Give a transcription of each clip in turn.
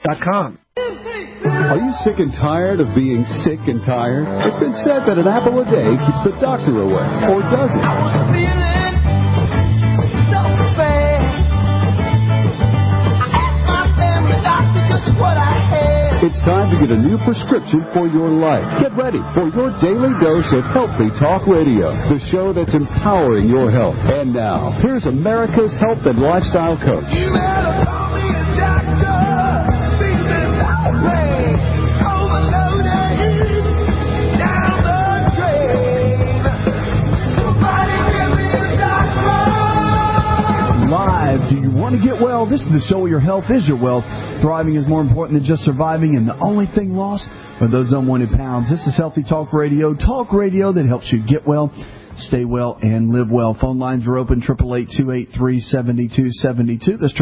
healthcoach.com. Are you sick and tired of being sick and tired? It's been said that an apple a day keeps the doctor away. Or does it? I was feeling so bad. I asked my family doctor just what I had. It's time to get a new prescription for your life. Get ready for your daily dose of Healthy Talk Radio, the show that's empowering your health. And now, here's America's health and lifestyle coach. You better call me a doctor. Feeling so bad. Overloaded. Down the drain. Somebody give me a doctor. Live. Do you want to get well? This is the show where your health is your wealth. Thriving is more important than just surviving, and the only thing lost are those unwanted pounds. This is Healthy Talk Radio that helps you get well, stay well, and live well. Phone lines are open, 888-283-7272. That's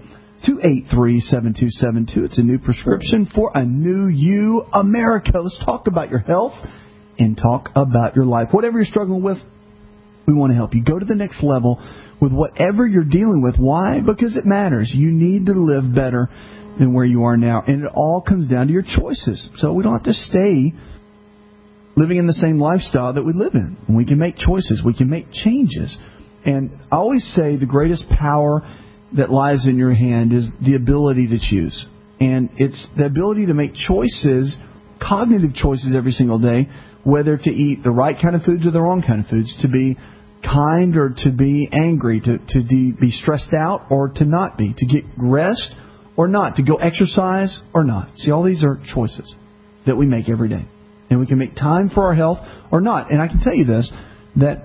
888-283-7272. It's a new prescription for a new you, America. Let's talk about your health and talk about your life. Whatever you're struggling with, we want to help you. Go to the next level with whatever you're dealing with. Why? Because it matters. You need to live better than where you are now. And it all comes down to your choices. So we don't have to stay living in the same lifestyle that we live in. We can make choices. We can make changes. And I always say the greatest power that lies in your hand is the ability to choose. And it's the ability to make choices, cognitive choices every single day, whether to eat the right kind of foods or the wrong kind of foods, to be kind or to be angry, to be stressed out or to not be, to get rest or not, to go exercise or not. See, all these are choices that we make every day. And we can make time for our health or not. And I can tell you this, that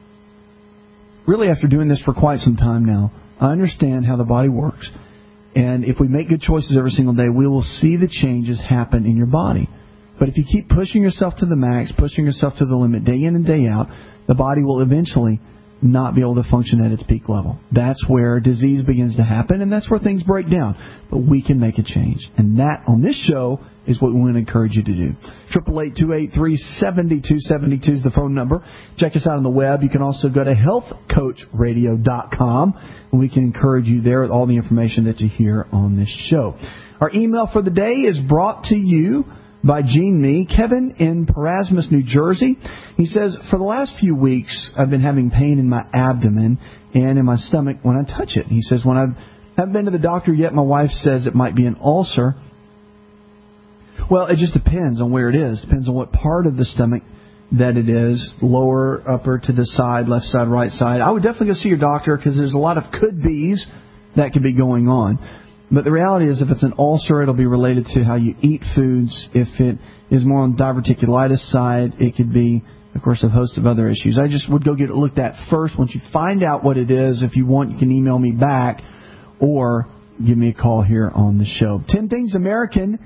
really after doing this for quite some time now, I understand how the body works. And if we make good choices every single day, we will see the changes happen in your body. But if you keep pushing yourself to the max, pushing yourself to the limit day in and day out, the body will eventually not be able to function at its peak level. That's where disease begins to happen, and that's where things break down. But we can make a change. And that, on this show, is what we want to encourage you to do. 888-283-7272 is the phone number. Check us out on the web. You can also go to healthcoachradio.com, and we can encourage you there with all the information that you hear on this show. Our email for the day is brought to you by Gene Me. Kevin in Parasmus, New Jersey. He says, for the last few weeks, I've been having pain in my abdomen and in my stomach when I touch it. He says, when I haven't been to the doctor yet, my wife says it might be an ulcer. Well, it just depends on where it is. Depends on what part of the stomach that it is, lower, upper, to the side, left side, right side. I would definitely go see your doctor because there's a lot of could-be's that could be going on. But the reality is if it's an ulcer, it'll be related to how you eat foods. If it is more on the diverticulitis side, it could be, of course, a host of other issues. I just would go get it looked at first. Once you find out what it is, if you want, you can email me back or give me a call here on the show. 10 things Americans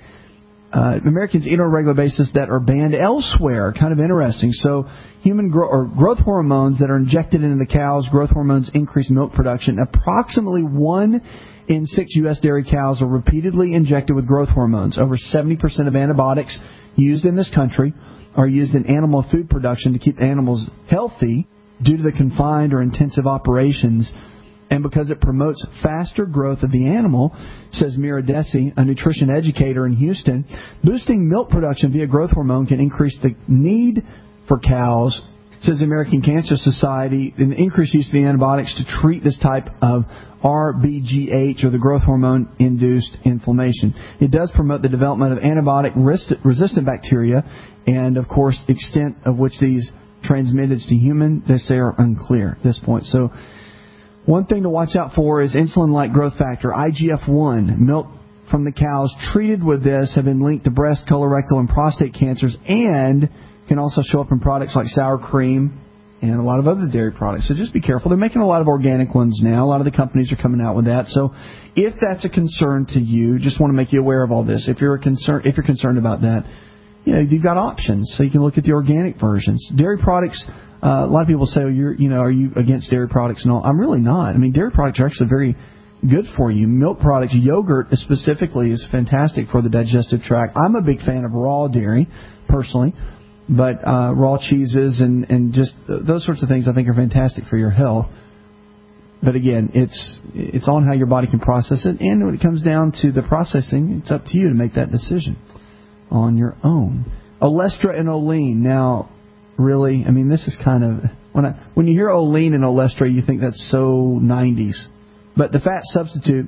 eat on a regular basis that are banned elsewhere. Kind of interesting. So human growth hormones that are injected into the cows, growth hormones increase milk production. Approximately 1 in 6 U.S. dairy cows are repeatedly injected with growth hormones. Over 70% of antibiotics used in this country are used in animal food production to keep animals healthy due to the confined or intensive operations and because it promotes faster growth of the animal, says Mira Desi, a nutrition educator in Houston. Boosting milk production via growth hormone can increase the need for cows, says the American Cancer Society, and the increased use of the antibiotics to treat this type of RBGH, or the growth hormone-induced inflammation. It does promote the development of antibiotic-resistant bacteria, and, of course, the extent of which these transmitted to human, they say, are unclear at this point. So one thing to watch out for is insulin-like growth factor, IGF-1. Milk from the cows treated with this have been linked to breast, colorectal, and prostate cancers, and can also show up in products like sour cream and a lot of other dairy products. So just be careful. They're making a lot of organic ones now. A lot of the companies are coming out with that. So if that's a concern to you, just want to make you aware of all this. If you're concerned about that, you've got options. So you can look at the organic versions. Dairy products, a lot of people say, are you against dairy products and all? I'm really not. I mean, dairy products are actually very good for you. Milk products, yogurt specifically, is fantastic for the digestive tract. I'm a big fan of raw dairy, personally. But raw cheeses and just those sorts of things I think are fantastic for your health. But again, it's on how your body can process it. And when it comes down to the processing, it's up to you to make that decision on your own. Olestra and Olean. Now, really, I mean, this is kind of... When you hear Olean and Olestra, you think that's so 90s. But the fat substitute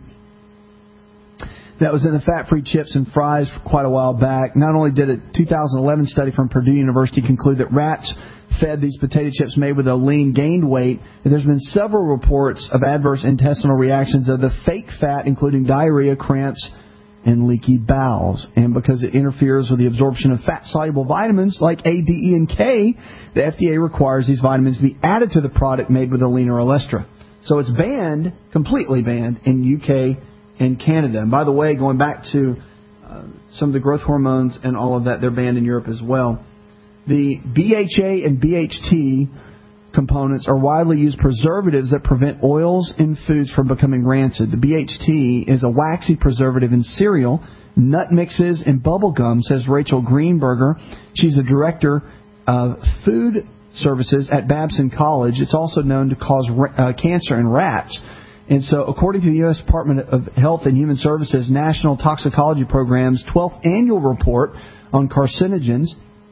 that was in the fat-free chips and fries for quite a while back, not only did a 2011 study from Purdue University conclude that rats fed these potato chips made with Olean gained weight, there's been several reports of adverse intestinal reactions of the fake fat, including diarrhea, cramps, and leaky bowels. And because it interferes with the absorption of fat-soluble vitamins like A, D, E, and K, the FDA requires these vitamins to be added to the product made with Olean or Olestra. So it's banned, completely banned, in UK and Canada. And by the way, going back to some of the growth hormones and all of that, they're banned in Europe as well. The BHA and BHT components are widely used preservatives that prevent oils in foods from becoming rancid. The BHT is a waxy preservative in cereal, nut mixes, and bubble gum, says Rachel Greenberger. She's the director of food services at Babson College. It's also known to cause cancer in rats. And so, according to the U.S. Department of Health and Human Services National Toxicology Program's 12th annual report on carcinogens,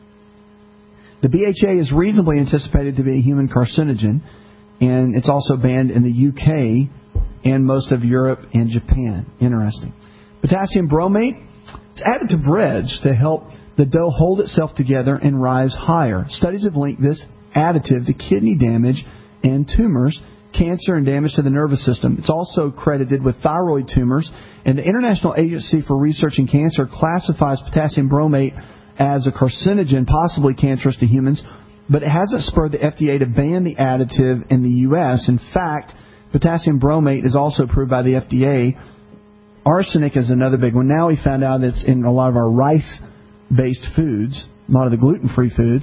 the BHA is reasonably anticipated to be a human carcinogen, and it's also banned in the UK and most of Europe and Japan. Interesting. Potassium bromate, it's added to breads to help the dough hold itself together and rise higher. Studies have linked this additive to kidney damage and tumors, cancer, and damage to the nervous system. It's also credited with thyroid tumors, and the International Agency for Research in Cancer classifies potassium bromate as a carcinogen, possibly cancerous to humans, but it hasn't spurred the FDA to ban the additive in the U.S. In fact, potassium bromate is also approved by the FDA. Arsenic is another big one. Now we found out that it's in a lot of our rice-based foods, a lot of the gluten-free foods.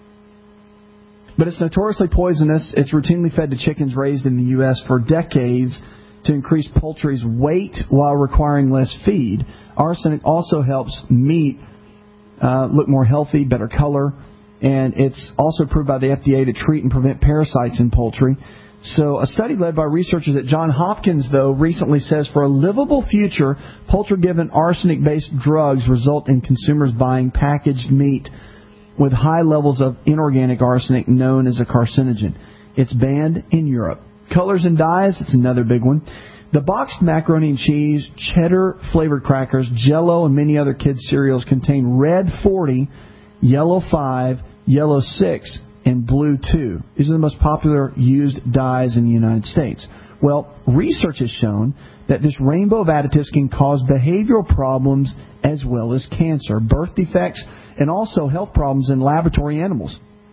But it's notoriously poisonous. It's routinely fed to chickens raised in the U.S. for decades to increase poultry's weight while requiring less feed. Arsenic also helps meat look more healthy, better color, and it's also approved by the FDA to treat and prevent parasites in poultry. So a study led by researchers at Johns Hopkins, though, recently says for a livable future, poultry-given arsenic-based drugs result in consumers buying packaged meat with high levels of inorganic arsenic known as a carcinogen. It's banned in Europe. Colors and dyes, it's another big one. The boxed macaroni and cheese, cheddar-flavored crackers, Jell-O, and many other kids' cereals contain red 40, yellow 5, yellow 6, and blue 2. These are the most popular used dyes in the United States. Well, research has shown that this rainbow of additives can cause behavioral problems as well as cancer, birth defects, and also health problems in laboratory animals.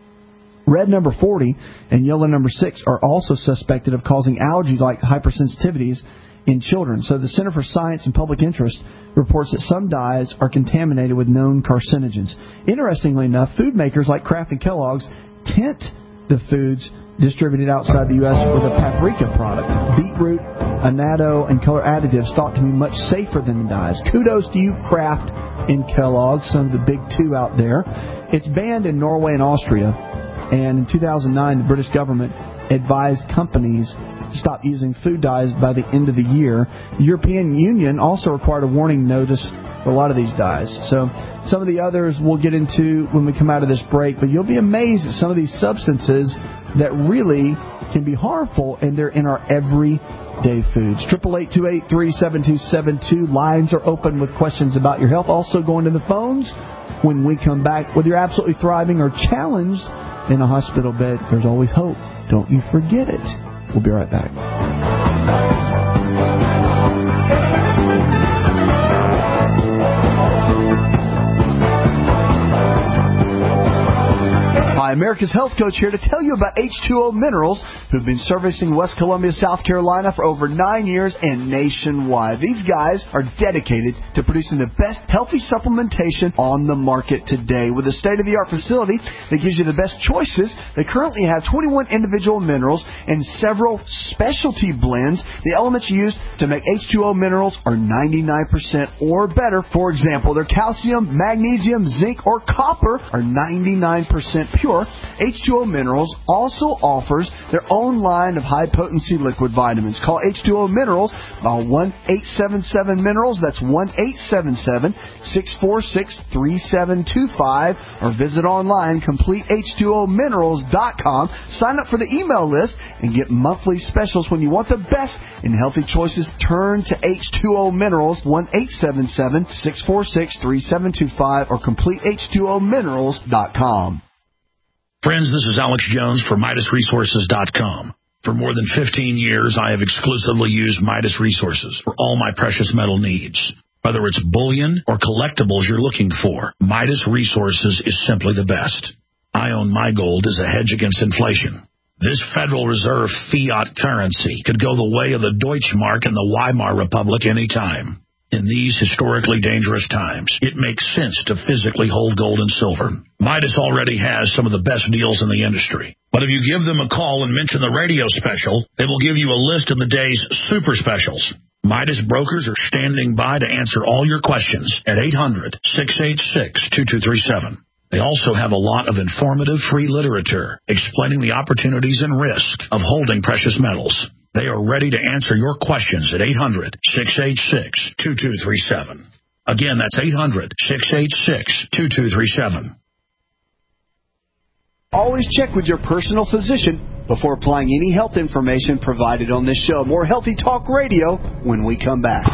Red number 40 and yellow number 6 are also suspected of causing allergies like hypersensitivities in children. So the Center for Science and Public Interest reports that some dyes are contaminated with known carcinogens. Interestingly enough, food makers like Kraft and Kellogg's tint the foods distributed outside the U.S. with a paprika product. Beetroot, annatto, and color additives thought to be much safer than the dyes. Kudos to you, Kraft and Kellogg's, some of the big two out there. It's banned in Norway and Austria. And in 2009, the British government advised companies to stop using food dyes by the end of the year. The European Union also required a warning notice for a lot of these dyes. So some of the others we'll get into when we come out of this break, but you'll be amazed at some of these substances that really can be harmful, and they're in our everyday foods. 888-283-7272. Lines are open with questions about your health. Also going to the phones when we come back. Whether you're absolutely thriving or challenged in a hospital bed, there's always hope. Don't you forget it. We'll be right back. Hi, America's Health Coach here to tell you about H2O Minerals, who've been servicing West Columbia, South Carolina for over 9 years and nationwide. These guys are dedicated to producing the best healthy supplementation on the market today. With a state-of-the-art facility that gives you the best choices, they currently have 21 individual minerals and several specialty blends. The elements used to make H2O Minerals are 99% or better. For example, their calcium, magnesium, zinc, or copper are 99% pure, more, H2O Minerals also offers their own line of high-potency liquid vitamins. Call H2O Minerals by 1-877-MINERALS. That's 1-877-646-3725. Or visit online, CompleteH2OMinerals.com. Sign up for the email list and get monthly specials. When you want the best in healthy choices, turn to H2O Minerals, 1-877-646-3725 or CompleteH2OMinerals.com. Friends, this is Alex Jones for MidasResources.com. For more than 15 years, I have exclusively used Midas Resources for all my precious metal needs. Whether it's bullion or collectibles you're looking for, Midas Resources is simply the best. I own my gold as a hedge against inflation. This Federal Reserve fiat currency could go the way of the Deutschmark and the Weimar Republic any time. In these historically dangerous times, it makes sense to physically hold gold and silver. Midas already has some of the best deals in the industry. But if you give them a call and mention the radio special, they will give you a list of the day's super specials. Midas brokers are standing by to answer all your questions at 800-686-2237. They also have a lot of informative free literature explaining the opportunities and risks of holding precious metals. They are ready to answer your questions at 800-686-2237. Again, that's 800-686-2237. Always check with your personal physician before applying any health information provided on this show. More Healthy Talk Radio when we come back.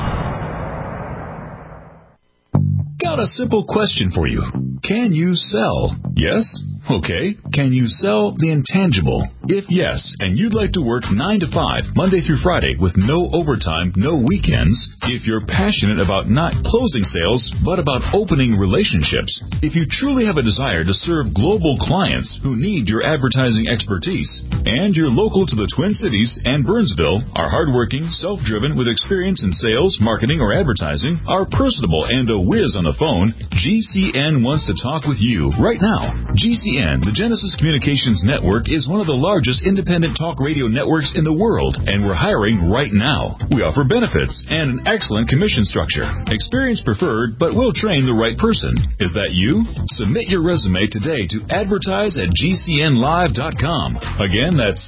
Got a simple question for you. Can you sell? Yes? Okay. Can you sell the intangible? If yes, and you'd like to work 9 to 5, Monday through Friday, with no overtime, no weekends, if you're passionate about not closing sales, but about opening relationships, if you truly have a desire to serve global clients who need your advertising expertise, and you're local to the Twin Cities and Burnsville, are hardworking, self-driven, with experience in sales, marketing, or advertising, are personable, and a whiz on the phone, GCN wants to talk with you right now. GCN, the Genesis Communications Network, is one of the largest independent talk radio networks in the world, and we're hiring right now. We offer benefits and an excellent commission structure. Experience preferred, but we'll train the right person. Is that you? Submit your resume today to advertise@gcnlive.com. Again, that's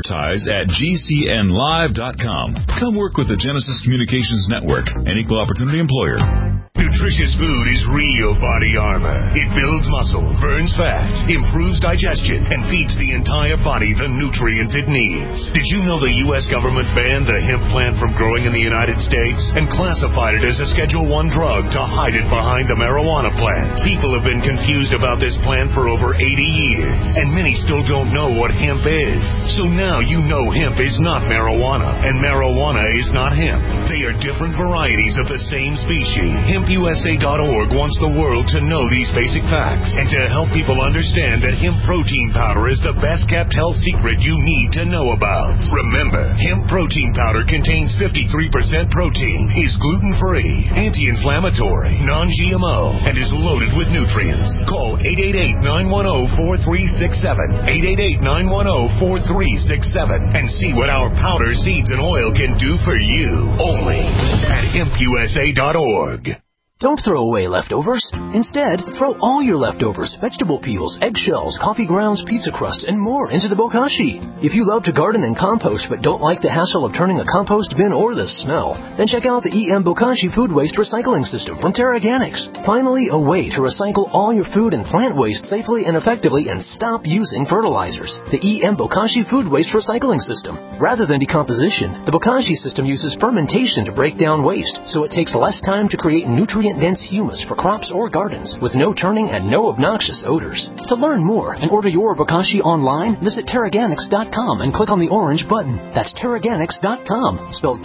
advertise@gcnlive.com. Come work with the Genesis Communications Network, an equal opportunity employer. Nutritious food is real body armor. It builds muscle, burns fat, improves digestion, and feeds the entire body the nutrients it needs. Did you know the U.S. government banned the hemp plant from growing in the United States and classified it as a Schedule I drug to hide it behind the marijuana plant? People have been confused about this plant for over 80 years, and many still don't know what hemp is. So now you know hemp is not marijuana, and marijuana is not hemp. They are different varieties of the same species. HempUSA.org wants the world to know these basic facts and to help people understand that hemp protein powder is the best kept health secret you need to know about. Remember, hemp protein powder contains 53% protein, is gluten-free, anti-inflammatory, non-GMO, and is loaded with nutrients. Call 888-910-4367, 888-910-4367, and see what our powder, seeds, and oil can do for you. Only at HempUSA.org. Don't throw away leftovers. Instead, throw all your leftovers, vegetable peels, eggshells, coffee grounds, pizza crusts, and more into the bokashi. If you love to garden and compost but don't like the hassle of turning a compost bin or the smell, then check out the EM Bokashi Food Waste Recycling System from Terraganics. Finally, a way to recycle all your food and plant waste safely and effectively and stop using fertilizers. The EM Bokashi Food Waste Recycling System. Rather than decomposition, the Bokashi system uses fermentation to break down waste, so it takes less time to create nutrient-dense humus for crops or gardens with no turning and no obnoxious odors. To learn more and order your Bokashi online, visit Terraganics.com and click on the orange button. That's Terraganics.com, spelled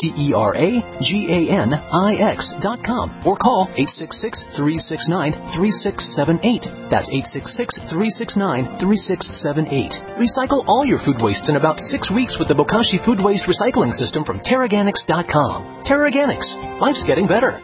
Terraganix.com, or call 866-369-3678. That's 866-369-3678. Recycle all your food wastes in about 6 weeks with the Bokashi Food Waste Recycling System from Terraganics.com. Terraganics. Life's getting better.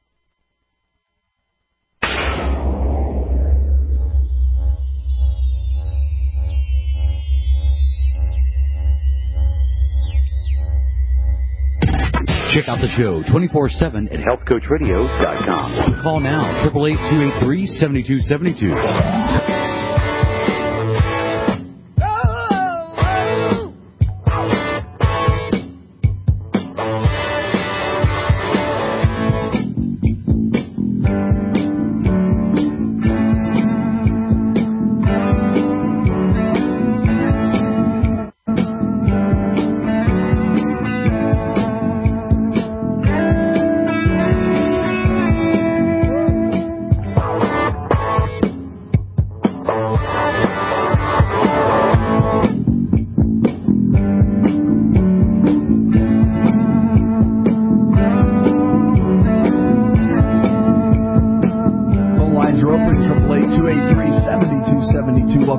Check out the show 24/7 at healthcoachradio.com. Call now, 888-283-7272.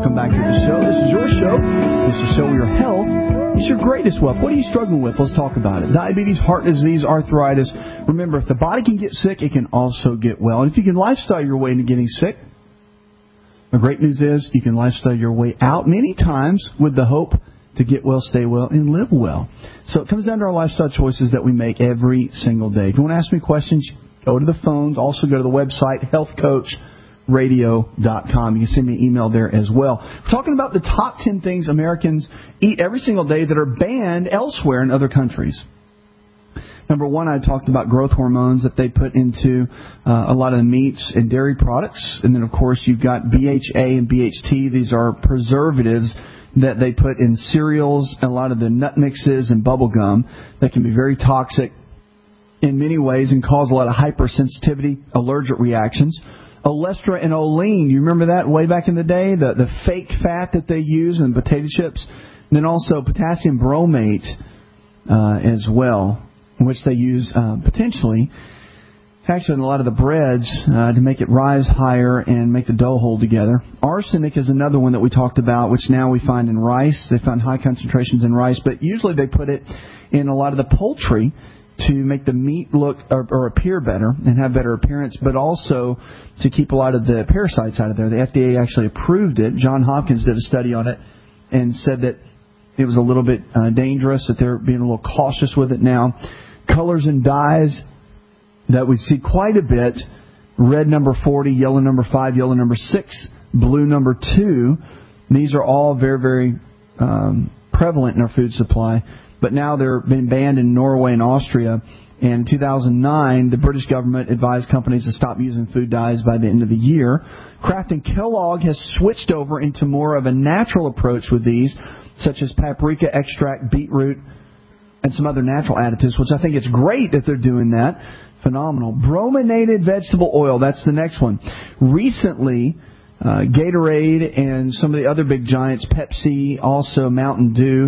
Welcome back to the show. This is your show. This is Show Your Health. It's your greatest wealth. What are you struggling with? Let's talk about it. Diabetes, heart disease, arthritis. Remember, if the body can get sick, it can also get well. And if you can lifestyle your way into getting sick, the great news is you can lifestyle your way out many times with the hope to get well, stay well, and live well. So it comes down to our lifestyle choices that we make every single day. If you want to ask me questions, go to the phones. Also go to the website, healthcoachradio.com. You can send me an email there as well. We're talking about the top 10 things Americans eat every single day that are banned elsewhere in other countries. Number one, I talked about growth hormones that they put into a lot of the meats and dairy products. And then, of course, you've got BHA and BHT. These are preservatives that they put in cereals and a lot of the nut mixes and bubble gum that can be very toxic in many ways and cause a lot of hypersensitivity, allergic reactions. Olestra and Olean, you remember that way back in the day? The fake fat that they use in potato chips. And then also potassium bromate as well, which they use potentially, actually in a lot of the breads to make it rise higher and make the dough hold together. Arsenic is another one that we talked about, which now we find in rice. They found high concentrations in rice, but usually they put it in a lot of the poultry to make the meat look or appear better and have better appearance, but also to keep a lot of the parasites out of there. The FDA actually approved it. Johns Hopkins did a study on it and said that it was a little bit dangerous, that they're being a little cautious with it now. Colors and dyes that we see quite a bit: red number 40, yellow number 5, yellow number 6, blue number 2. These are all very, very prevalent in our food supply. But now they're been banned in Norway and Austria. And in 2009, the British government advised companies to stop using food dyes by the end of the year. Kraft and Kellogg has switched over into more of a natural approach with these, such as paprika extract, beetroot, and some other natural additives, which I think it's great that they're doing that. Phenomenal. Brominated vegetable oil, that's the next one. Recently, Gatorade and some of the other big giants, Pepsi, also Mountain Dew,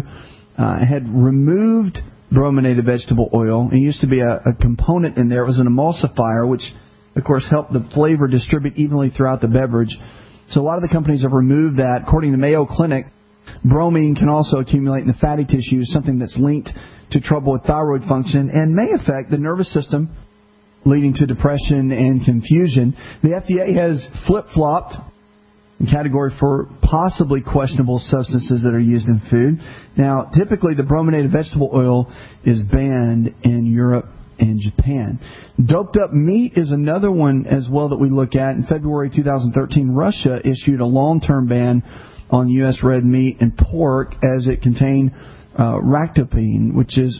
had removed brominated vegetable oil. It used to be a component in there. It was an emulsifier, which, of course, helped the flavor distribute evenly throughout the beverage. So a lot of the companies have removed that. According to Mayo Clinic, bromine can also accumulate in the fatty tissues, something that's linked to trouble with thyroid function and may affect the nervous system, leading to depression and confusion. The FDA has flip-flopped in category for possibly questionable substances that are used in food. Now, typically the brominated vegetable oil is banned in Europe and Japan. Doped up meat is another one as well that we look at. In February 2013, Russia issued a long-term ban on U.S. red meat and pork as it contained ractopamine, which is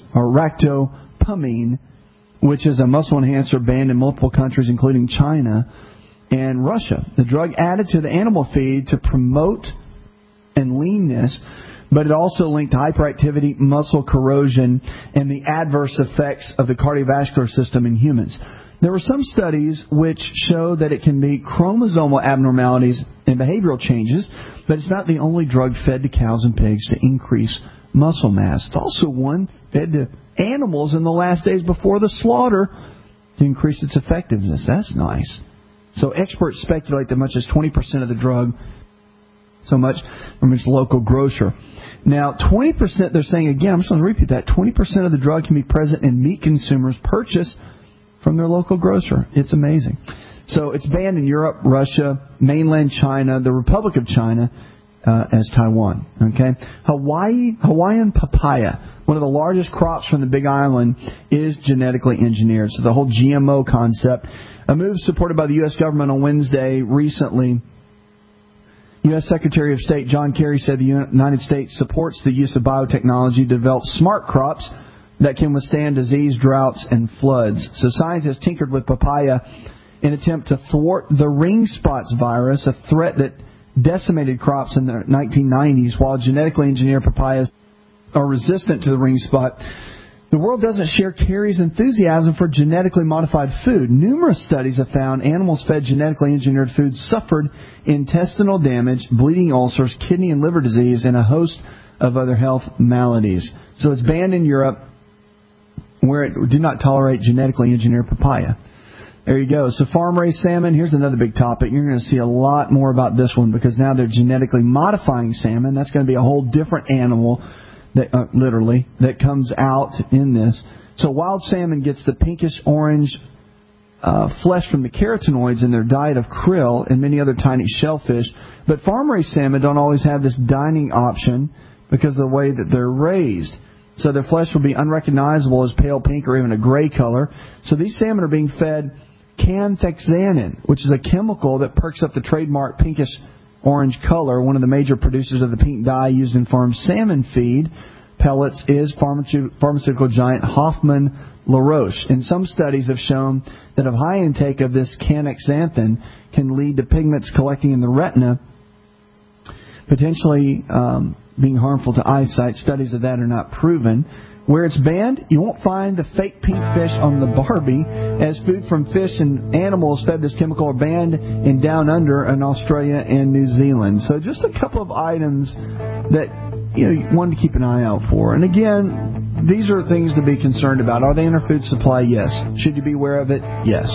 a muscle enhancer banned in multiple countries, including China and Russia. The drug added to the animal feed to promote and leanness, but it also linked to hyperactivity, muscle corrosion, and the adverse effects of the cardiovascular system in humans. There were some studies which show that it can be chromosomal abnormalities and behavioral changes, but it's not the only drug fed to cows and pigs to increase muscle mass. It's also one fed to animals in the last days before the slaughter to increase its effectiveness. That's nice. So experts speculate that much as 20% of the drug, so much from its local grocer. Now, 20%, they're saying again, I'm just going to repeat that, 20% of the drug can be present in meat consumers' purchase from their local grocer. It's amazing. So it's banned in Europe, Russia, mainland China, the Republic of China, as Taiwan. Okay, Hawaiian papaya, one of the largest crops from the Big Island, is genetically engineered. So the whole GMO concept, a move supported by the U.S. government on Wednesday recently. U.S. Secretary of State John Kerry said the United States supports the use of biotechnology to develop smart crops that can withstand disease, droughts, and floods. So scientists tinkered with papaya in an attempt to thwart the ring spots virus, a threat that decimated crops in the 1990s. While genetically engineered papayas are resistant to the ring spot, the world doesn't share Kerry's enthusiasm for genetically modified food. Numerous studies have found animals fed genetically engineered food suffered intestinal damage, bleeding ulcers, kidney and liver disease, and a host of other health maladies. So it's banned in Europe, where it do not tolerate genetically engineered papaya. There you go. So farm-raised salmon, here's another big topic. You're going to see a lot more about this one because now they're genetically modifying salmon. That's going to be a whole different animal, that literally, that comes out in this. So wild salmon gets the pinkish-orange flesh from the carotenoids in their diet of krill and many other tiny shellfish. But farm-raised salmon don't always have this dining option because of the way that they're raised. So their flesh will be unrecognizable as pale pink or even a gray color. So these salmon are being fed canthexanin, which is a chemical that perks up the trademark pinkish-orange color. One of the major producers of the pink dye used in farm salmon feed pellets is pharmaceutical giant Hoffman La Roche. And some studies have shown that a high intake of this canthexanthin can lead to pigments collecting in the retina, potentially being harmful to eyesight. Studies of that are not proven. Where it's banned, you won't find the fake pink fish on the Barbie, as food from fish and animals fed this chemical are banned in Down Under in Australia and New Zealand. So just a couple of items that you wanted to keep an eye out for. And again, these are things to be concerned about. Are they in our food supply? Yes. Should you be aware of it? Yes.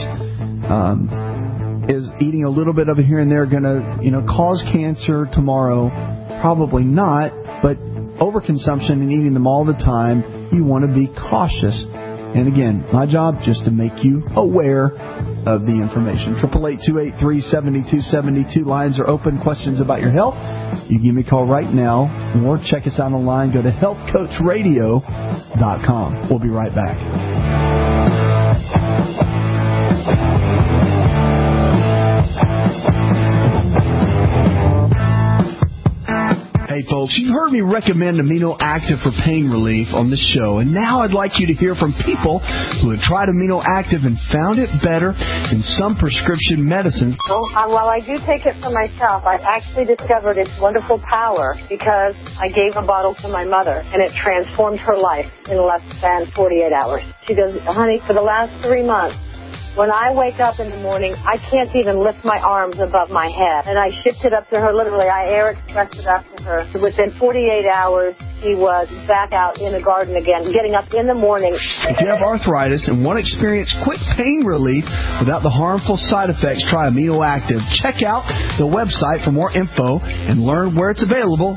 Is eating a little bit of it here and there going to cause cancer tomorrow? Probably not. But overconsumption and eating them all the time, you want to be cautious. And again, my job just to make you aware of the information. 888-283-7272. Lines are open. Questions about your health, you give me a call right now, or check us out online. Go to healthcoachradio.com. We'll be right back. Hey folks, you've heard me recommend Amino Active for pain relief on this show, and now I'd like you to hear from people who have tried Amino Active and found it better than some prescription medicines. Well, I do take it for myself. I've actually discovered its wonderful power because I gave a bottle to my mother, and it transformed her life in less than 48 hours. She goes, honey, for the last 3 months, when I wake up in the morning, I can't even lift my arms above my head. And I shipped it up to her, literally. I air expressed it up to her. Within 48 hours, she was back out in the garden again, getting up in the morning. If you have arthritis and want to experience quick pain relief without the harmful side effects, try Amino Active. Check out the website for more info and learn where it's available,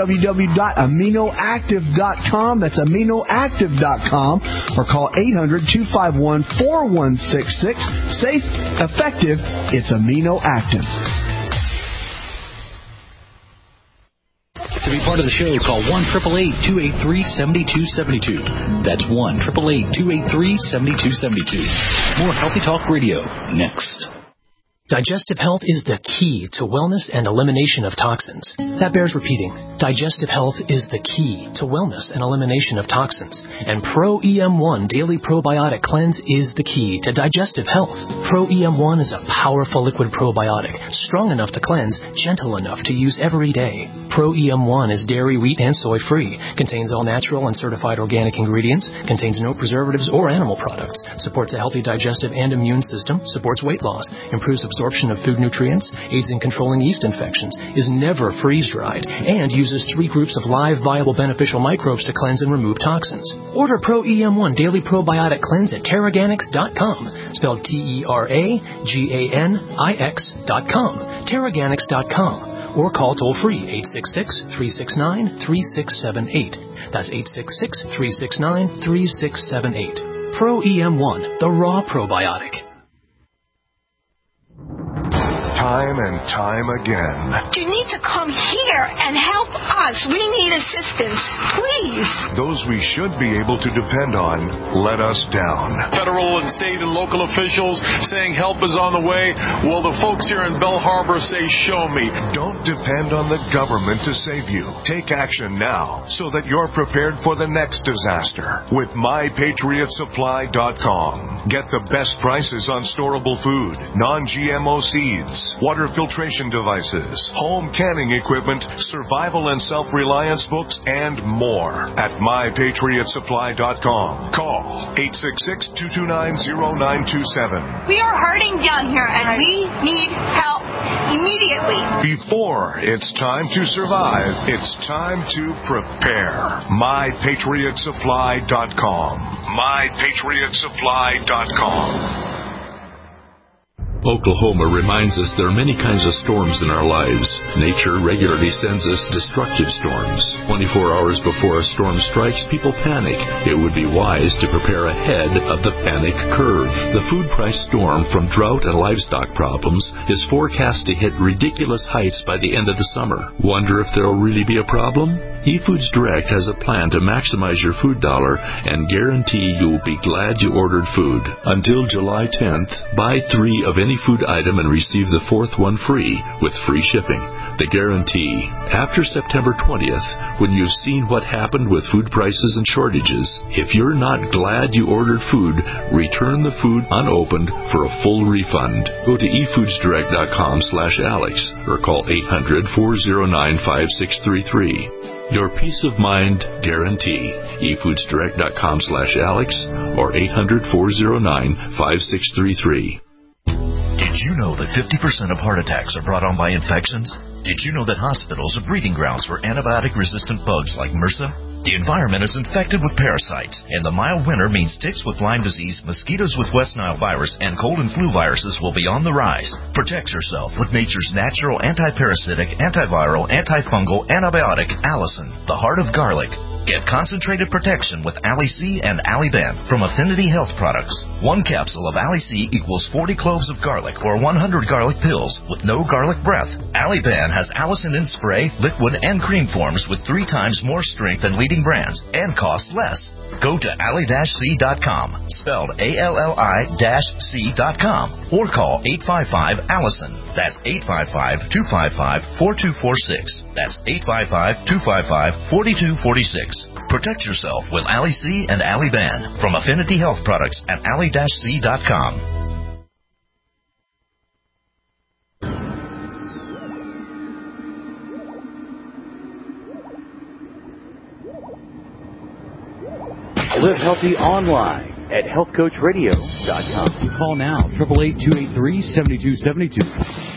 www.aminoactive.com. That's aminoactive.com, or call 800-251-4166. Safe, effective, it's Amino Active. To be part of the show, call 1-888-283-7272. That's 1-888-283-7272. More Healthy Talk Radio next. Digestive health is the key to wellness and elimination of toxins. That bears repeating. Digestive health is the key to wellness and elimination of toxins. And Pro EM1 Daily Probiotic Cleanse is the key to digestive health. Pro EM1 is a powerful liquid probiotic, strong enough to cleanse, gentle enough to use every day. Pro EM1 is dairy, wheat, and soy-free, contains all natural and certified organic ingredients, contains no preservatives or animal products, supports a healthy digestive and immune system, supports weight loss, improves absorption of food nutrients, aids in controlling yeast infections, is never freeze-dried, and uses 3 groups of live, viable, beneficial microbes to cleanse and remove toxins. Order Pro EM1 Daily Probiotic Cleanse at Terraganix.com, spelled Terraganix.com, Terraganix.com, or call toll-free 866-369-3678. That's 866-369-3678. Pro EM1, the raw probiotic. Time and time again. You need to come here and help us. We need assistance, please. Those we should be able to depend on let us down. Federal and state and local officials saying help is on the way. Well, the folks here in Belle Harbor say, show me. Don't depend on the government to save you. Take action now so that you're prepared for the next disaster with MyPatriotSupply.com. Get the best prices on storable food, non-GMO seeds, water filtration devices, home canning equipment, survival and self-reliance books, and more at MyPatriotSupply.com. Call 866-229-0927. We are hurting down here, and we need help immediately. Before it's time to survive, it's time to prepare. MyPatriotSupply.com. MyPatriotSupply.com. Oklahoma reminds us there are many kinds of storms in our lives. Nature regularly sends us destructive storms. 24 hours before a storm strikes, people panic. It would be wise to prepare ahead of the panic curve. The food price storm from drought and livestock problems is forecast to hit ridiculous heights by the end of the summer. Wonder if there will really be a problem? eFoods Direct has a plan to maximize your food dollar and guarantee you will be glad you ordered food. Until July 10th, buy 3 of any food item and receive the 4th one free with free shipping. The guarantee. After September 20th, when you've seen what happened with food prices and shortages, if you're not glad you ordered food, return the food unopened for a full refund. Go to efoodsdirect.com/Alex or call 800-409-5633. Your peace of mind guarantee. efoodsdirect.com/Alex or 800-409-5633. Did you know that 50% of heart attacks are brought on by infections? Did you know that hospitals are breeding grounds for antibiotic-resistant bugs like MRSA? The environment is infected with parasites, and the mild winter means ticks with Lyme disease, mosquitoes with West Nile virus, and cold and flu viruses will be on the rise. Protect yourself with nature's natural anti-parasitic, antiviral, antifungal antibiotic, Allicin, the heart of garlic. Get concentrated protection with Ali-C and Ali-Ben from Affinity Health Products. 1 capsule of Ali-C equals 40 cloves of garlic or 100 garlic pills with no garlic breath. Ali-Ben has Allicin in spray, liquid, and cream forms with 3 times more strength than leading brands and cost less. Go to ali-c.com, spelled ALLI-C.com, or call 855-ALLICIN. That's 855-255-4246. That's 855-255-4246. Protect yourself with Ali-C and Ali-Ben from Affinity Health Products at ali-c.com. Live healthy online at healthcoachradio.com. Call now, 888-283-7272.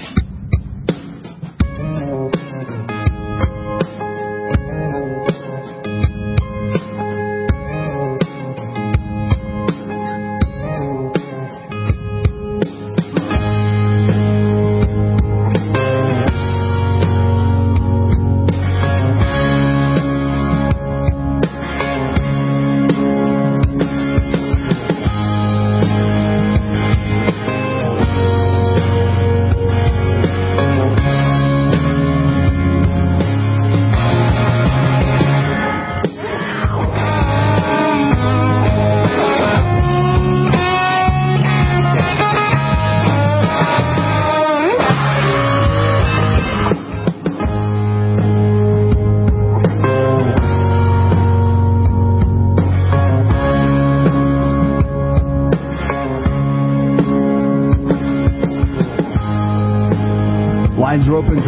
Lines are open,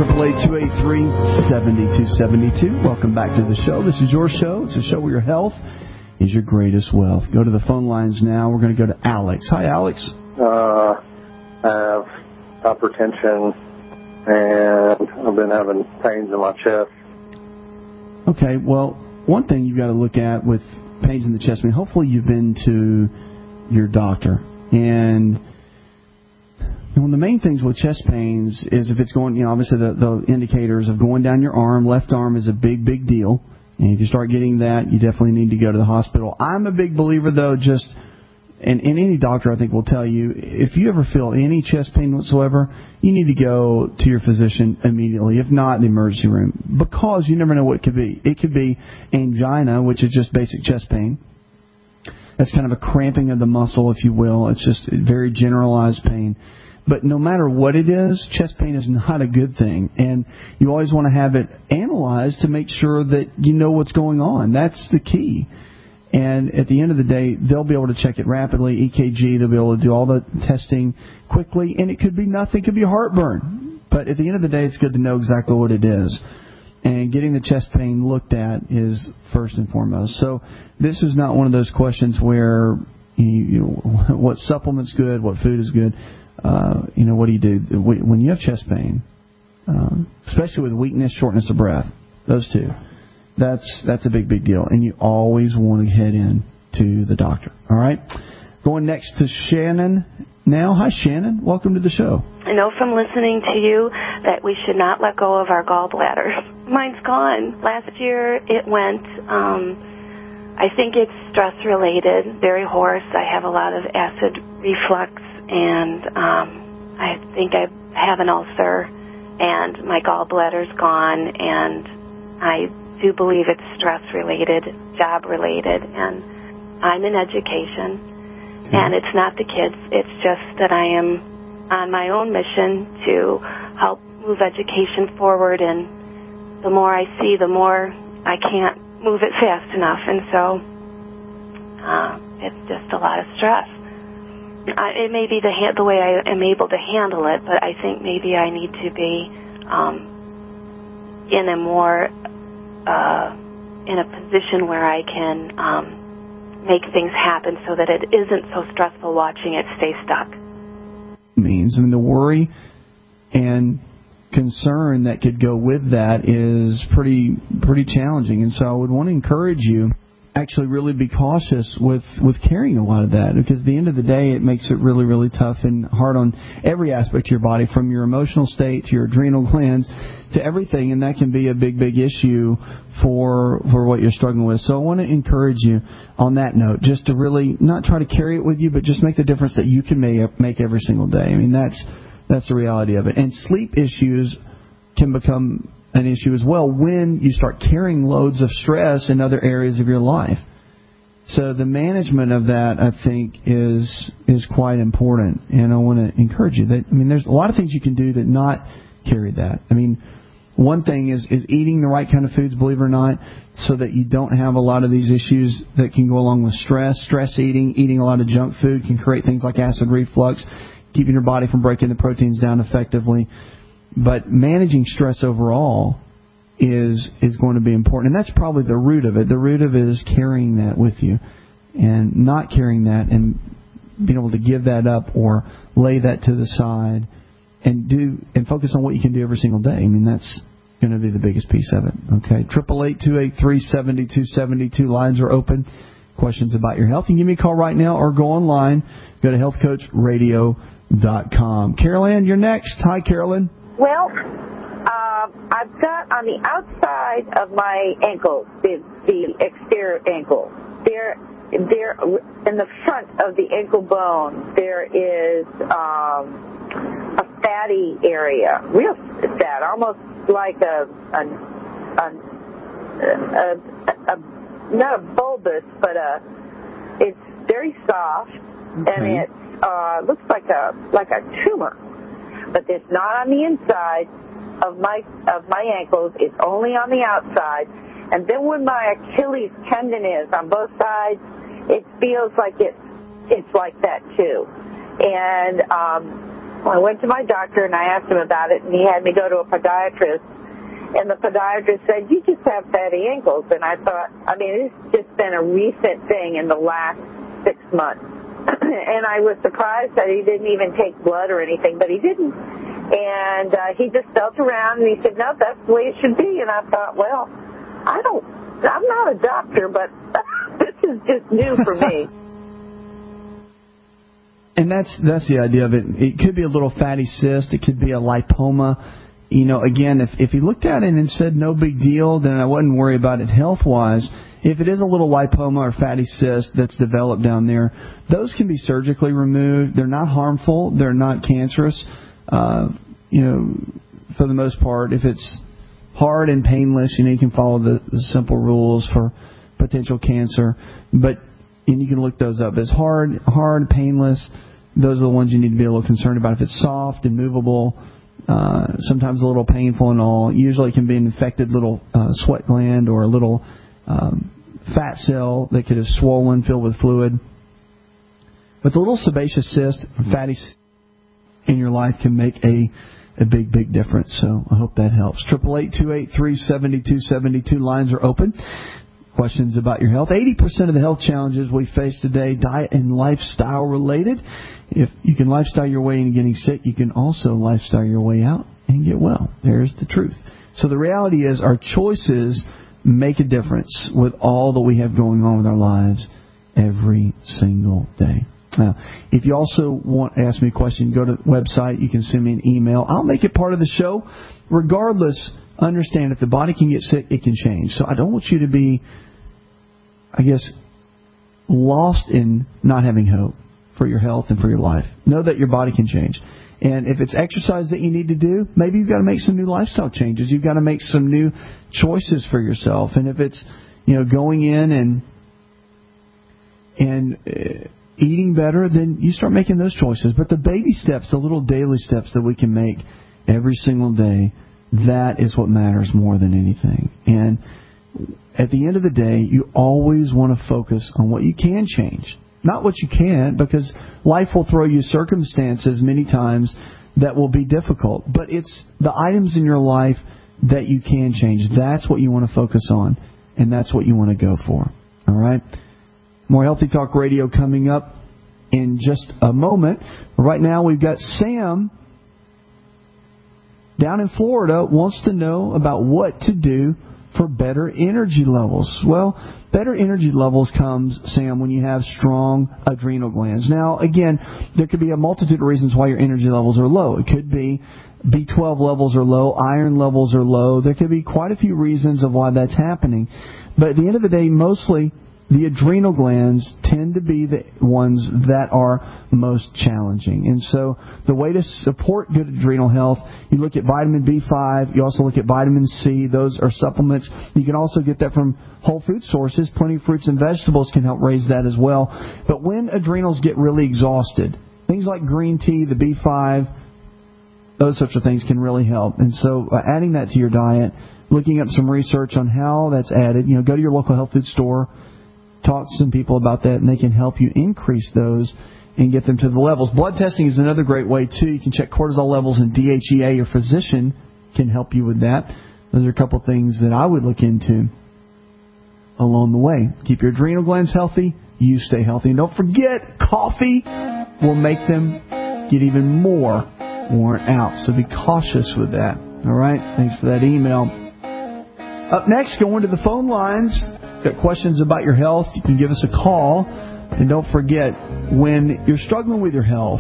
888-283-7272. Welcome back to the show. This is your show. It's a show where your health is your greatest wealth. Go to the phone lines now. We're going to go to Alex. Hi, Alex. I have hypertension, and I've been having pains in my chest. Okay, well, one thing you've got to look at with pains in the chest, I mean, hopefully you've been to your doctor. And one of the main things with chest pains is if it's going, obviously the indicators of going down your arm, left arm is a big, big deal. And if you start getting that, you definitely need to go to the hospital. I'm a big believer, though, and any doctor I think will tell you, if you ever feel any chest pain whatsoever, you need to go to your physician immediately, if not the emergency room, because you never know what it could be. It could be angina, which is just basic chest pain. That's kind of a cramping of the muscle, if you will. It's just very generalized pain. But no matter what it is, chest pain is not a good thing. And you always want to have it analyzed to make sure that you know what's going on. That's the key. And at the end of the day, they'll be able to check it rapidly, EKG. They'll be able to do all the testing quickly. And it could be nothing. It could be heartburn. But at the end of the day, it's good to know exactly what it is. And getting the chest pain looked at is first and foremost. So this is not one of those questions where, what supplement's good, what food is good. What do you do when you have chest pain, especially with weakness, shortness of breath? Those two, that's a big deal, and you always want to head in to the doctor. All right, going next to Shannon now. Hi, Shannon. Welcome to the show. I know from listening to you that we should not let go of our gallbladder. Mine's gone. Last year it went, I think it's stress-related, very hoarse. I have a lot of acid reflux, and I think I have an ulcer, and my gallbladder's gone, and I do believe it's stress-related, job-related, and I'm in education. And it's not the kids. It's just that I am on my own mission to help move education forward. And the more I see, the more I can't move it fast enough. And so it's just a lot of stress. It may be the way I am able to handle it, but I think maybe I need to be in a more in a position where I can make things happen so that it isn't so stressful watching it stay stuck. Means, I mean, the worry and concern that could go with that is pretty challenging, and so I would want to encourage you actually really be cautious with carrying a lot of that, because at the end of the day it makes it really, really tough and hard on every aspect of your body, from your emotional state to your adrenal glands to everything, and that can be a big issue for what you're struggling with. So I want to encourage you on that note, just to really not try to carry it with you, but just make the difference that you can make every single day. I mean, that's the reality of it. And sleep issues can become an issue as well when you start carrying loads of stress in other areas of your life. So the management of that, I think, is quite important. And I want to encourage you that, I mean, there's a lot of things you can do that not carry that. I mean, one thing is eating the right kind of foods, believe it or not, so that you don't have a lot of these issues that can go along with stress. Stress eating a lot of junk food can create things like acid reflux, keeping your body from breaking the proteins down effectively. But managing stress overall is going to be important. And that's probably the root of it. The root of it is carrying that with you. And not carrying that and being able to give that up or lay that to the side and focus on what you can do every single day. I mean, that's going to be the biggest piece of it. Okay, 888-283-7272. Lines are open. Questions about your health. You can give me a call right now or go online. Go to healthcoachradio.com. Carolyn, you're next. Hi, Carolyn. Well, I've got on the outside of my ankle, the exterior ankle, there in the front of the ankle bone, there is a fatty area, real fat, almost like a not a bulbous, but it's very soft, and it looks like a tumor. But it's not on the inside of my ankles. It's only on the outside. And then when my Achilles tendon is on both sides, it feels like it's like that too. And I went to my doctor and I asked him about it, and he had me go to a podiatrist. And the podiatrist said, "You just have fatty ankles." And I thought, I mean, it's just been a recent thing in the last 6 months. And I was surprised that he didn't even take blood or anything, but he didn't. And he just felt around and he said, "No, that's the way it should be." And I thought, well, I'm not a doctor, but this is just new for me. And that's the idea of it. It could be a little fatty cyst. It could be a lipoma. You know, again, if he looked at it and said no big deal, then I wouldn't worry about it health-wise. If it is a little lipoma or fatty cyst that's developed down there, those can be surgically removed. They're not harmful. They're not cancerous. For the most part, if it's hard and painless, you can follow the simple rules for potential cancer. And you can look those up. As hard, painless, those are the ones you need to be a little concerned about. If it's soft and movable, sometimes a little painful and all, usually it can be an infected little sweat gland or a little fat cell that could have swollen, filled with fluid. But the little sebaceous cyst, fatty in your life can make a big difference. So I hope that helps. 888-283-7272. Lines are open. Questions about your health. 80% of the health challenges we face today, diet and lifestyle related. If you can lifestyle your way into getting sick, you can also lifestyle your way out and get well. There's the truth. So the reality is our choices make a difference with all that we have going on with our lives every single day. Now, if you also want to ask me a question, go to the website. You can send me an email. I'll make it part of the show. Regardless, understand if the body can get sick, it can change. So I don't want you to be, lost in not having hope for your health and for your life. Know that your body can change. And if it's exercise that you need to do, maybe you've got to make some new lifestyle changes. You've got to make some new choices for yourself. And if it's, going in and eating better, then you start making those choices. But the baby steps, the little daily steps that we can make every single day, that is what matters more than anything. And at the end of the day, you always want to focus on what you can change. Not what you can't, because life will throw you circumstances many times that will be difficult. But it's the items in your life that you can change. That's what you want to focus on, and that's what you want to go for. All right? More Healthy Talk Radio coming up in just a moment. Right now, we've got Sam down in Florida wants to know about what to do for better energy levels. Well, better energy levels comes, Sam, when you have strong adrenal glands. Now, again, there could be a multitude of reasons why your energy levels are low. It could be B12 levels are low, iron levels are low. There could be quite a few reasons of why that's happening. But at the end of the day, mostly the adrenal glands tend to be the ones that are most challenging. And so the way to support good adrenal health, you look at vitamin B5, you also look at vitamin C. Those are supplements. You can also get that from whole food sources. Plenty of fruits and vegetables can help raise that as well. But when adrenals get really exhausted, things like green tea, the B5, those sorts of things can really help. And so adding that to your diet, looking up some research on how that's added, go to your local health food store, talk to some people about that, and they can help you increase those and get them to the levels. Blood testing is another great way, too. You can check cortisol levels and DHEA. Your physician can help you with that. Those are a couple things that I would look into along the way. Keep your adrenal glands healthy. You stay healthy. And don't forget, coffee will make them get even more worn out. So be cautious with that. All right? Thanks for that email. Up next, going to the phone lines. Got questions about your health, you can give us a call. And don't forget, when you're struggling with your health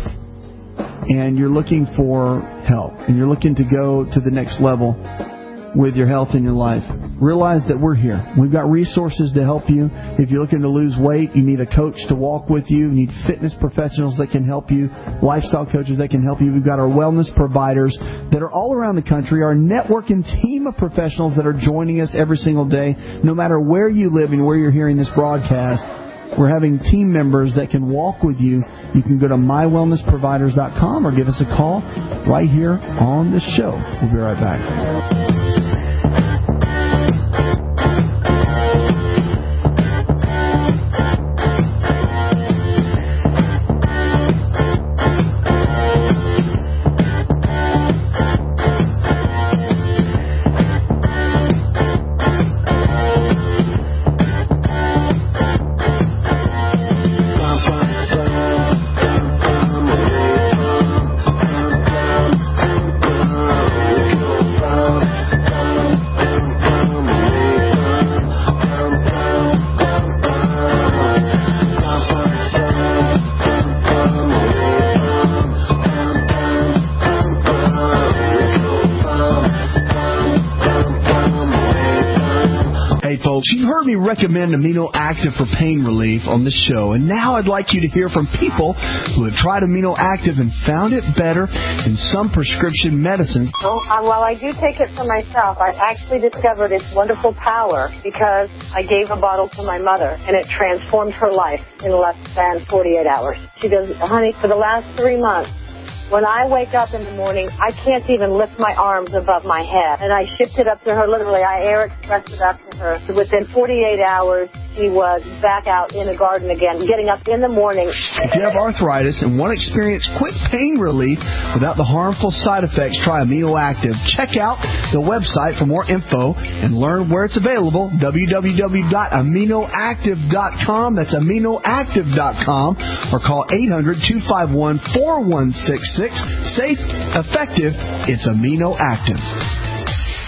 and you're looking for help and you're looking to go to the next level with your health in your life, realize that we're here. We've got resources to help you. If you're looking to lose weight, you need a coach to walk with you. You need fitness professionals that can help you, lifestyle coaches that can help you. We've got our wellness providers that are all around the country, our network and team of professionals that are joining us every single day. No matter where you live and where you're hearing this broadcast, we're having team members that can walk with you. You can go to mywellnessproviders.com or give us a call right here on the show. We'll be right back. You've heard me recommend Amino Active for pain relief on this show, and now I'd like you to hear from people who have tried Amino Active and found it better than some prescription medicines. While I do take it for myself, I actually discovered its wonderful power because I gave a bottle to my mother, and it transformed her life in less than 48 hours. She goes, honey, for the last 3 months, when I wake up in the morning, I can't even lift my arms above my head. And I shipped it up to her, literally. I air expressed it up to her. So within 48 hours, she was back out in the garden again, getting up in the morning. If you have arthritis and want to experience quick pain relief without the harmful side effects, try Amino Active. Check out the website for more info and learn where it's available, www.aminoactive.com. That's aminoactive.com, or call 800-251-4166. Safe, effective, it's Amino Active.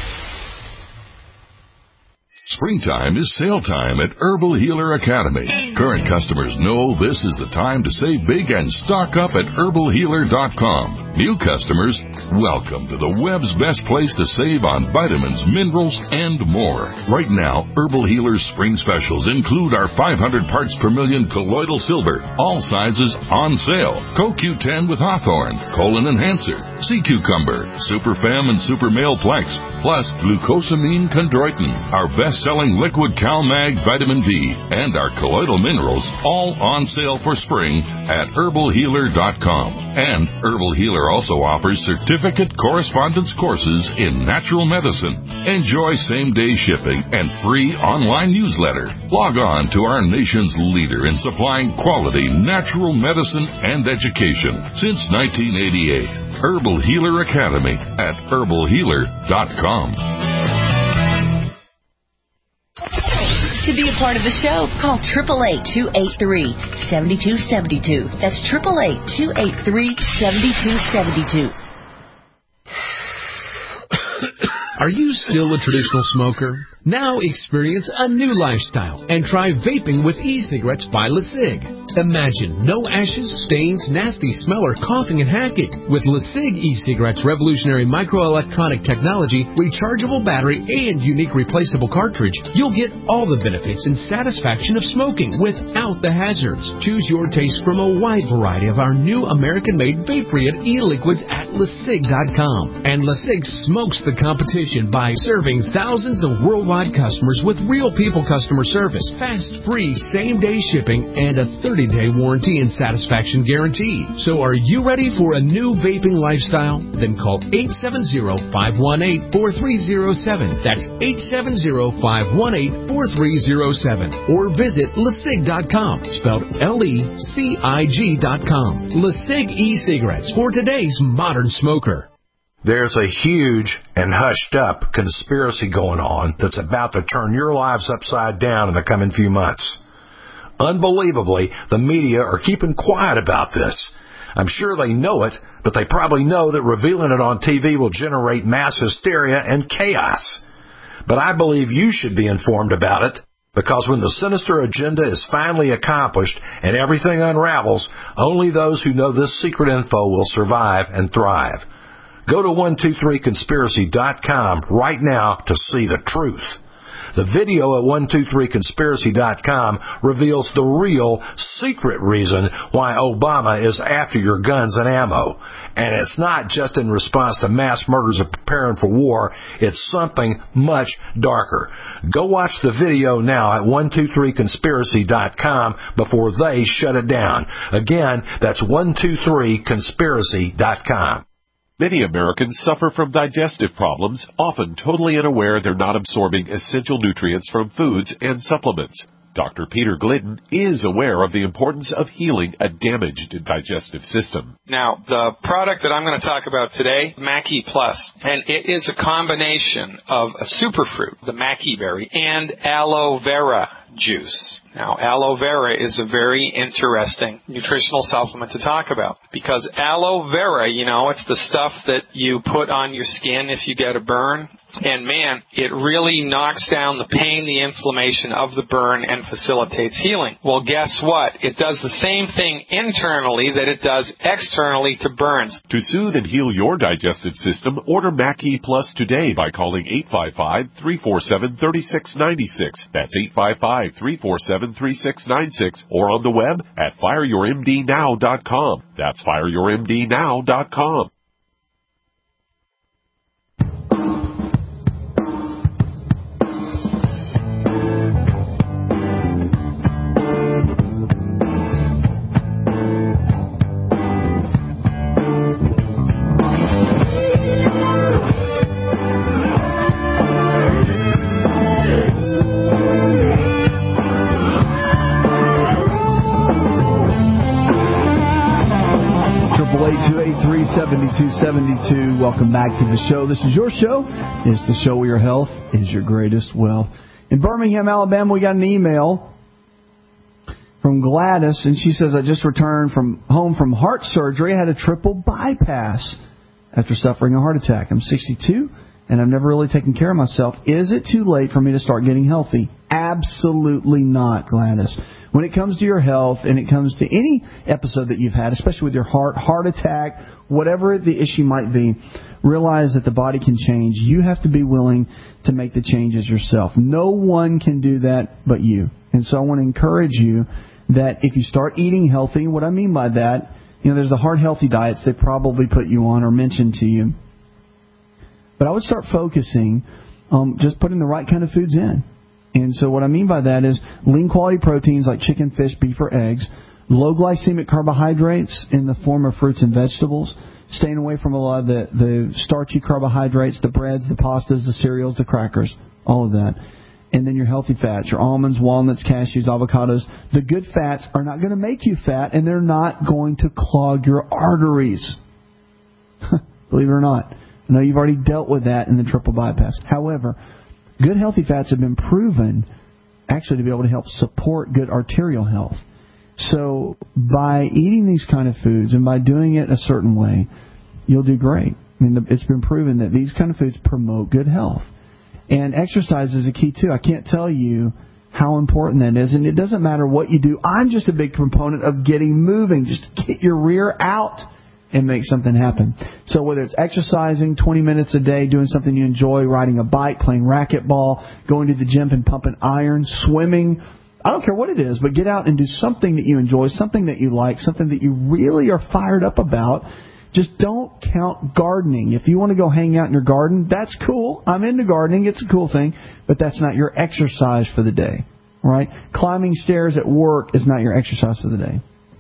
Springtime is sale time at Herbal Healer Academy. Current customers know this is the time to save big and stock up at herbalhealer.com. New customers, welcome to the web's best place to save on vitamins, minerals, and more. Right now, Herbal Healer's spring specials include our 500 parts per million colloidal silver, all sizes on sale, CoQ10 with Hawthorne, Colon Enhancer, Sea Cucumber, Super Fem and Super Male Plex, plus glucosamine chondroitin, our best-selling liquid CalMag vitamin D, and our colloidal minerals, all on sale for spring at herbalhealer.com. And Herbal Healer also offers certificate correspondence courses in natural medicine. Enjoy same-day shipping and free online newsletter. Log on to our nation's leader in supplying quality natural medicine and education since 1988. Herbal Healer Academy at herbalhealer.com. To be a part of the show, call 888-283-7272. That's 888-283-7272. Are you still a traditional smoker? Now experience a new lifestyle and try vaping with e-cigarettes by LeSig. Imagine no ashes, stains, nasty smell, or coughing and hacking. With LeSig e-cigarettes' revolutionary microelectronic technology, rechargeable battery, and unique replaceable cartridge, you'll get all the benefits and satisfaction of smoking without the hazards. Choose your taste from a wide variety of our new American-made vape-free e-liquids at LeSig.com. And LeSig smokes the competition by serving thousands of worldwide customers with real people customer service, fast, free, same-day shipping, and a 30-day warranty and satisfaction guarantee. So are you ready for a new vaping lifestyle? Then call 870-518-4307. That's 870-518-4307. Or visit LeSig.com, spelled LECIG.com. LeSig e-cigarettes for today's modern smoker. There's a huge and hushed-up conspiracy going on that's about to turn your lives upside down in the coming few months. Unbelievably, the media are keeping quiet about this. I'm sure they know it, but they probably know that revealing it on TV will generate mass hysteria and chaos. But I believe you should be informed about it, because when the sinister agenda is finally accomplished and everything unravels, only those who know this secret info will survive and thrive. Go to 123conspiracy.com right now to see the truth. The video at 123conspiracy.com reveals the real, secret reason why Obama is after your guns and ammo. And it's not just in response to mass murders of preparing for war. It's something much darker. Go watch the video now at 123conspiracy.com before they shut it down. Again, that's 123conspiracy.com. Many Americans suffer from digestive problems, often totally unaware they're not absorbing essential nutrients from foods and supplements. Dr. Peter Glidden is aware of the importance of healing a damaged digestive system. Now, the product that I'm going to talk about today, Mackey Plus, and it is a combination of a superfruit, the Mackey berry, and aloe vera juice. Now, aloe vera is a very interesting nutritional supplement to talk about because aloe vera, you know, it's the stuff that you put on your skin if you get a burn. And man, it really knocks down the pain, the inflammation of the burn and facilitates healing. Well, guess what? It does the same thing internally that it does externally to burns. To soothe and heal your digestive system, order Mackey Plus today by calling 855-347-3696. That's 855-347-3696 or on the web at fireyourmdnow.com. That's fireyourmdnow.com. Welcome back to the show. This is your show. It's the show where your health is your greatest wealth. In Birmingham, Alabama, we got an email from Gladys, and she says, I just returned home from heart surgery. I had a triple bypass after suffering a heart attack. I'm 62, and I've never really taken care of myself. Is it too late for me to start getting healthy? Absolutely not, Gladys. When it comes to your health and it comes to any episode that you've had, especially with your heart attack, whatever the issue might be, realize that the body can change. You have to be willing to make the changes yourself. No one can do that but you. And so I want to encourage you that if you start eating healthy, what I mean by that, there's the heart healthy diets they probably put you on or mentioned to you. But I would start focusing on just putting the right kind of foods in. And so what I mean by that is lean quality proteins like chicken, fish, beef, or eggs, low glycemic carbohydrates in the form of fruits and vegetables, staying away from a lot of the starchy carbohydrates, the breads, the pastas, the cereals, the crackers, all of that. And then your healthy fats, your almonds, walnuts, cashews, avocados. The good fats are not going to make you fat, and they're not going to clog your arteries. Believe it or not. I know you've already dealt with that in the triple bypass. However, good healthy fats have been proven actually to be able to help support good arterial health. So by eating these kind of foods and by doing it a certain way, you'll do great. I mean, it's been proven that these kind of foods promote good health. And exercise is a key, too. I can't tell you how important that is. And it doesn't matter what you do. I'm just a big proponent of getting moving. Just get your rear out and make something happen. So whether it's exercising 20 minutes a day, doing something you enjoy, riding a bike, playing racquetball, going to the gym and pumping iron, swimming, I don't care what it is, but get out and do something that you enjoy, something that you like, something that you really are fired up about. Just don't count gardening. If you want to go hang out in your garden, that's cool. I'm into gardening. It's a cool thing. But that's not your exercise for the day. Right? Climbing stairs at work is not your exercise for the day.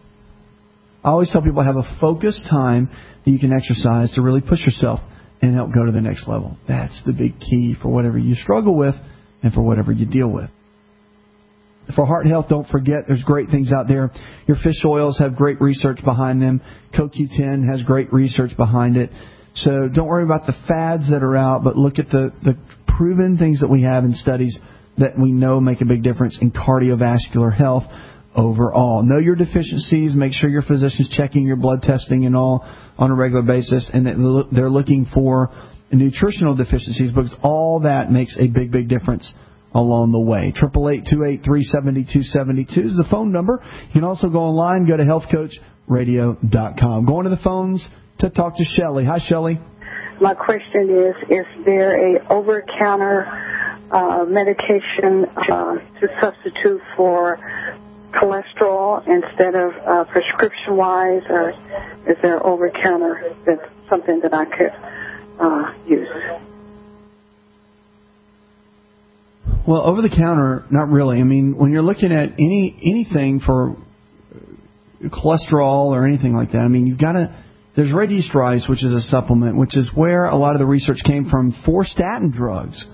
I always tell people have a focused time that you can exercise to really push yourself and help go to the next level. That's the big key for whatever you struggle with and for whatever you deal with. For heart health, don't forget there's great things out there. Your fish oils have great research behind them. CoQ10 has great research behind it. So don't worry about the fads that are out, but look at the proven things that we have in studies that we know make a big difference in cardiovascular health overall. Know your deficiencies. Make sure your physician's checking your blood testing and all on a regular basis, and that they're looking for nutritional deficiencies, because all that makes a big, big difference along the way. 888-283-7272 is the phone number. You can also go online, go to healthcoachradio.com. Going to the phones to talk to Shelley. Hi, Shelley. My question is there a over-the-counter medication to substitute for cholesterol instead of prescription-wise, or is there over-the-counter that's something that I could use? Well, over-the-counter, not really. I mean, when you're looking at anything for cholesterol or anything like that, I mean, you've got to... There's red yeast rice, which is a supplement, which is where a lot of the research came from for statin drugs.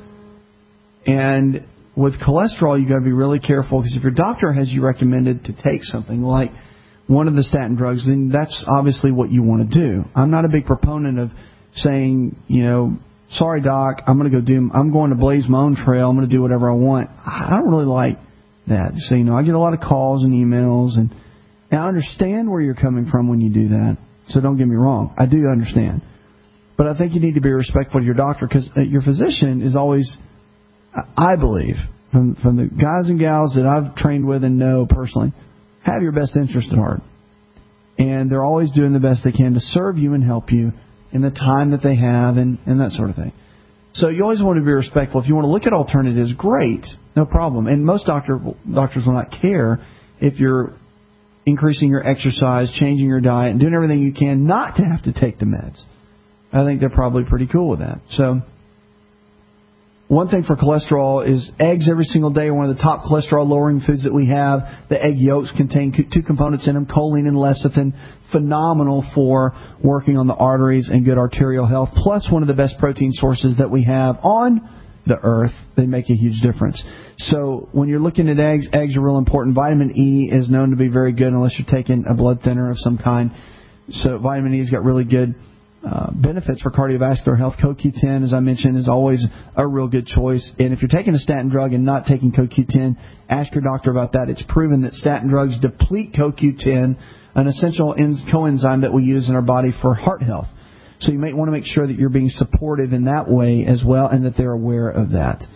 And with cholesterol, you've got to be really careful, because if your doctor has you recommended to take something like one of the statin drugs, then that's obviously what you want to do. I'm not a big proponent of saying, sorry, doc, I'm going to blaze my own trail. I'm going to do whatever I want. I don't really like that. So, I get a lot of calls and emails, and I understand where you're coming from when you do that. So don't get me wrong. I do understand. But I think you need to be respectful to your doctor, because your physician is always, I believe, from the guys and gals that I've trained with and know personally, have your best interest at heart. And they're always doing the best they can to serve you and help you in the time that they have and that sort of thing. So you always want to be respectful. If you want to look at alternatives, great, no problem. And most doctors will not care if you're increasing your exercise, changing your diet, and doing everything you can not to have to take the meds. I think they're probably pretty cool with that. So one thing for cholesterol is eggs every single day are one of the top cholesterol-lowering foods that we have. The egg yolks contain two components in them, choline and lecithin, phenomenal for working on the arteries and good arterial health, plus one of the best protein sources that we have on the earth. They make a huge difference. So when you're looking at eggs are real important. Vitamin E is known to be very good unless you're taking a blood thinner of some kind. So vitamin E's got really good benefits for cardiovascular health. CoQ10, as I mentioned, is always a real good choice. And if you're taking a statin drug and not taking CoQ10, ask your doctor about that. It's proven that statin drugs deplete CoQ10, an essential coenzyme that we use in our body for heart health. So you might want to make sure that you're being supportive in that way as well, and that they're aware of that.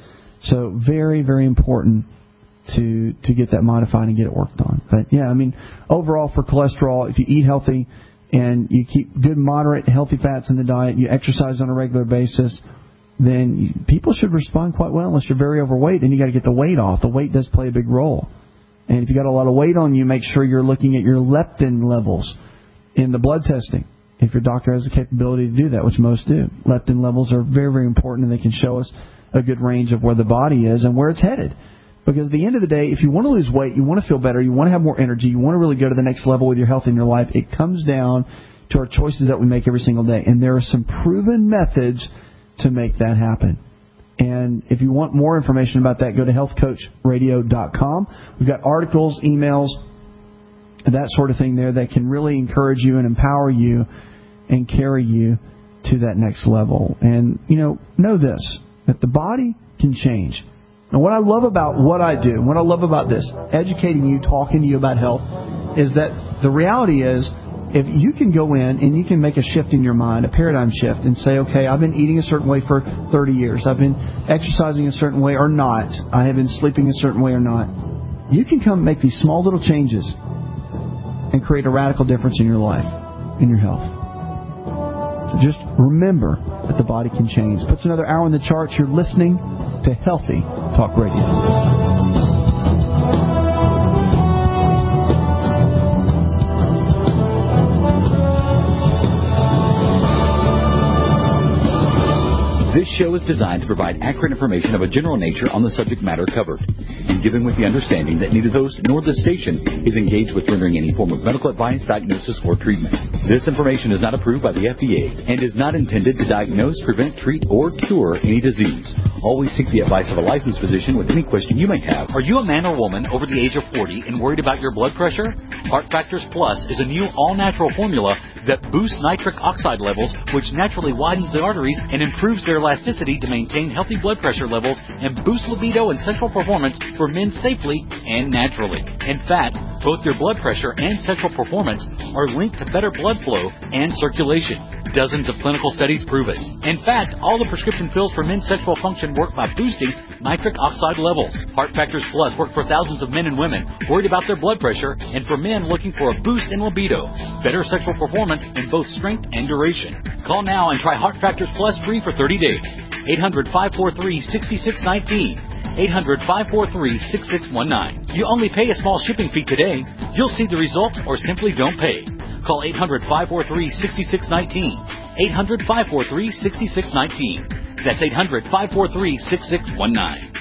So very, very important to get that modified and get it worked on. But, yeah, I mean, overall for cholesterol, if you eat healthy and you keep good, moderate, healthy fats in the diet, you exercise on a regular basis, then people should respond quite well. Unless you're very overweight, then you got to get the weight off. The weight does play a big role. And if you got a lot of weight on you, make sure you're looking at your leptin levels in the blood testing. If your doctor has the capability to do that, which most do. Leptin levels are very, very important, and they can show us a good range of where the body is and where it's headed. Because at the end of the day, if you want to lose weight, you want to feel better, you want to have more energy, you want to really go to the next level with your health in your life, it comes down to our choices that we make every single day. And there are some proven methods to make that happen. And if you want more information about that, go to healthcoachradio.com. We've got articles, emails, that sort of thing there that can really encourage you and empower you and carry you to that next level. And, know this, that the body can change. And what I love about what I do, what I love about this, educating you, talking to you about health, is that the reality is, if you can go in and you can make a shift in your mind, a paradigm shift, and say, okay, I've been eating a certain way for 30 years. I've been exercising a certain way or not. I have been sleeping a certain way or not. You can come make these small little changes and create a radical difference in your life, in your health. So just remember that the body can change. Puts another hour on the charts. You're listening to Healthy Talk Radio. This show is designed to provide accurate information of a general nature on the subject matter covered, and given with the understanding that neither host nor the station is engaged with rendering any form of medical advice, diagnosis, or treatment. This information is not approved by the FDA and is not intended to diagnose, prevent, treat, or cure any disease. Always seek the advice of a licensed physician with any question you may have. Are you a man or woman over the age of 40 and worried about your blood pressure? Heart Factors Plus is a new all-natural formula that boosts nitric oxide levels, which naturally widens the arteries and improves their elasticity to maintain healthy blood pressure levels and boost libido and sexual performance for men safely and naturally. In fact, both your blood pressure and sexual performance are linked to better blood flow and circulation. Dozens of clinical studies prove it. In fact, all the prescription pills for men's sexual function work by boosting nitric oxide levels. Heart Factors Plus work for thousands of men and women worried about their blood pressure and for men looking for a boost in libido, better sexual performance in both strength and duration. Call now and try Heart Factors Plus free for 30 days. 800-543-6619. 800-543-6619. You only pay a small shipping fee today. You'll see the results or simply don't pay. Call 800-543-6619. 800-543-6619. That's 800-543-6619.